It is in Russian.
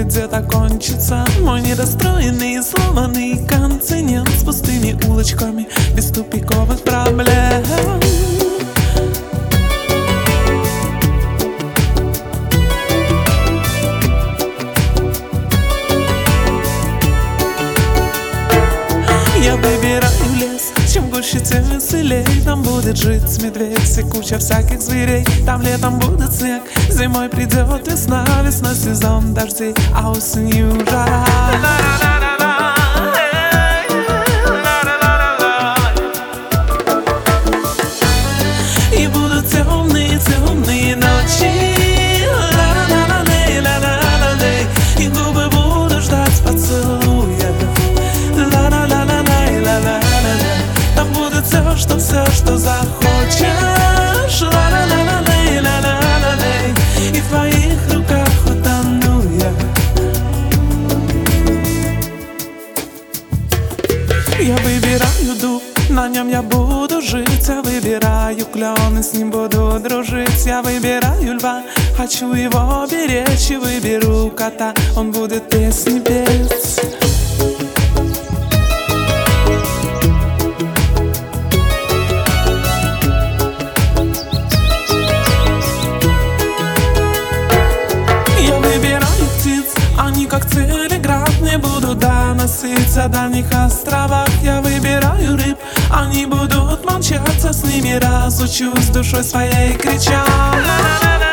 где-то кончится мой недостроенный и сломанный континент с пустыми улочками без тупиковых проблем. Я выбираю лес, чем гуще, тем веселей. Там будет жить медведь и куча всяких зверей. Там летом будет снег, зимой придет весна. Весна сезон дождей, а осенью жара. И будут темные, темные ночи. И губы буду ждать поцелуя. Там будет все, что захочешь. И в твоих руках утону я. Я выбираю дуб, на нем я буду жить. Я выбираю клен, и с ним буду дружить. Я выбираю льва, хочу его беречь. И выберу кота, он будет песни петь. Они как телеграф не будут доноситься о дальних островах. Я выбираю рыб, они будут молчаться, с ними разучусь душой своей кричать.